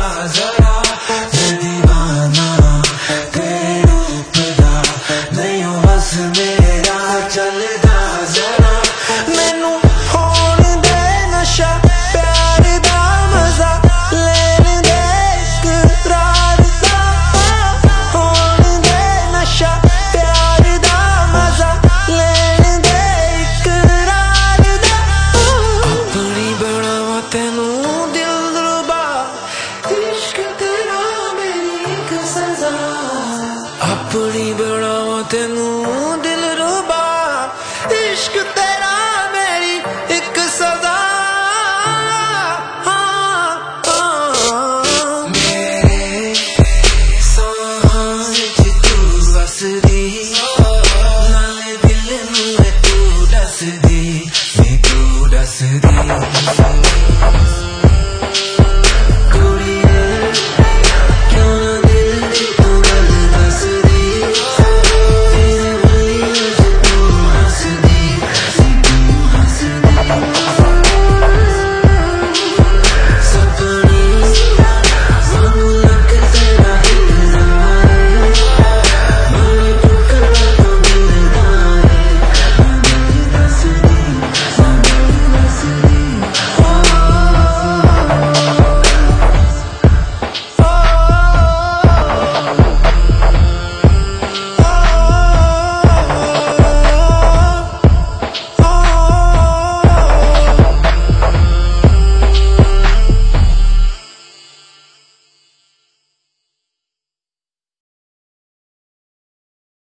जरा मैं दीवाना तेरे रूप दा नहीं हो बस मेरा चलदा जरा मैनू होण दे नशा प्यार दा मजा लेन दे इकरार दा होण दे नशा प्यार दा मजा लेन दे इकरार दा अपनी बनावा तेनू अपनी बनावा तेनू